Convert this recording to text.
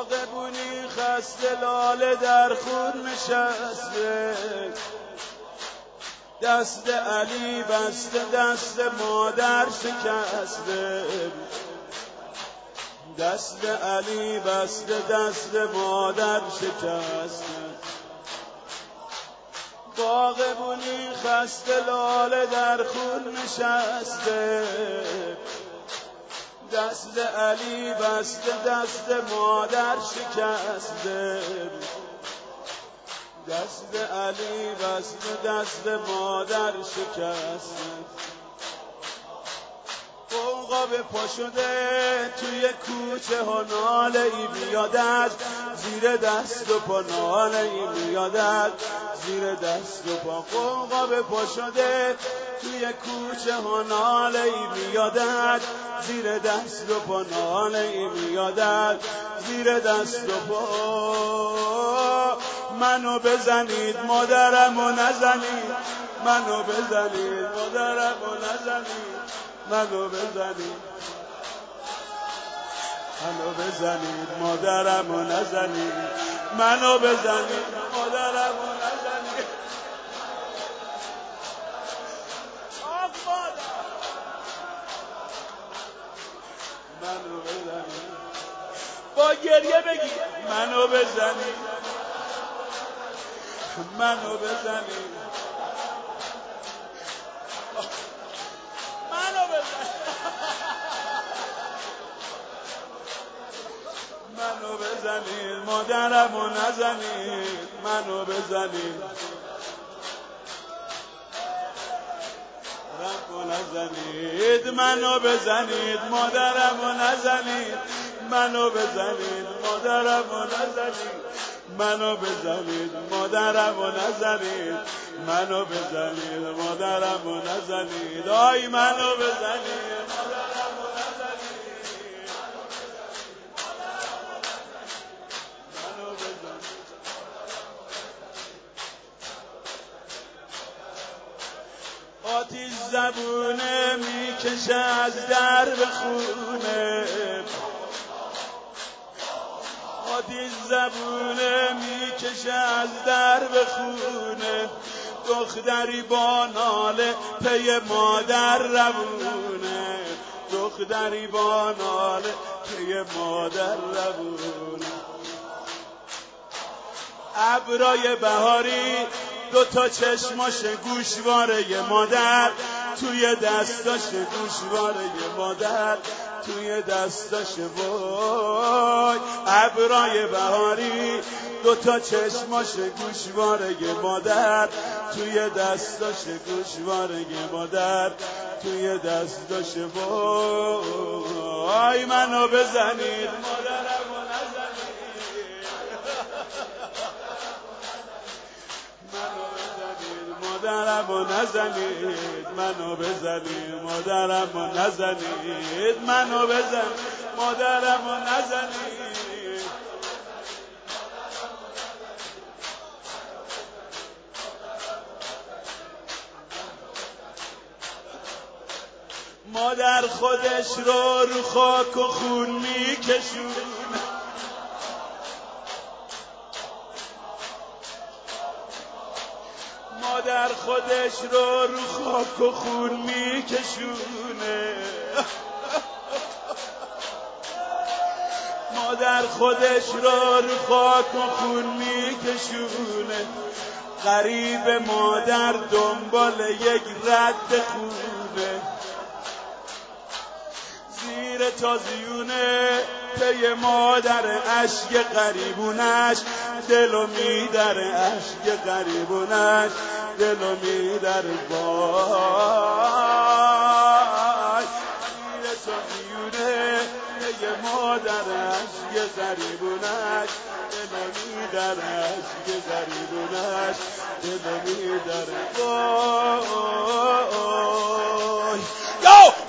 باغبونی خسته لاله در خون نشسته، دست علی بسته دست مادر شکسته، دست علی بسته دست مادر شکسته. باغبونی خسته لاله در خون نشسته، دست علی بسته دست مادر شکسته، دست علی بسته دست مادر شکسته. قوقا به پا شده توی کوچه ها ناله ای میادد، زیر دست و پا ناله ای میادد، زیر دست و پا. قوقا به پا شده توی کوچه ها ناله ای میادد، زیر دست و پا ناله ای میادد، زیر دست و پا. منو بزنید مادرمو نزنید، منو بزنید مادرمو نزنید، منو بزنید، منو بزنید مادرمو نزنید، منو بزنید مادرمو نزنید. آخ مادر منو بزنید، با گریه بگید منو بزنید، منو بزنید، منو بزنید، منو بزنید مادرمو نزنید، منو بزنید، رمو نزنید، منو بزنید مادرمو نزنید، منو بزنید مادرمو نزنید، منو بزنید مادرمو نزنید، منو بزنید مادرمو نزنید، آی منو بزنید مادرمو نزنید، منو بزنید. آتیش زبونه میکشه از درب خونه، آتیش زبونه میکشه از درب خونه، دختری با ناله پی مادر روونه، دختری با ناله پی مادر روونه. ابرای بهاری دوتا چشماش گوشواره مادر، توی دستاش گوشواره مادر، توی دستاش. وای ابرای بهاری دوتا چشماش گوشواره مادر، توی دستاش گوشواره مادر، توی دستاش. وای منو بزنید مادرمو نزنید، مادرمو نزنید، منو بزنید مادرمو نزنید، منو بزنید مادرمو نزنید. مادر خودش رو خاک و خون میکشونه، مادر خودش رو خاک و خون میکشونه، مادر خودش رو خاک و خون میکشونه. غریب مادر دنبال یک رد خونه، زیر تازیونه پی مادر اشک غریبونش، دلو میدره اشک غریبونش، دلو میدره. وای زیر تازیونه پی مادر اشک غریبونش، دلو میدره اشک غریبونش، دلو میدره. وای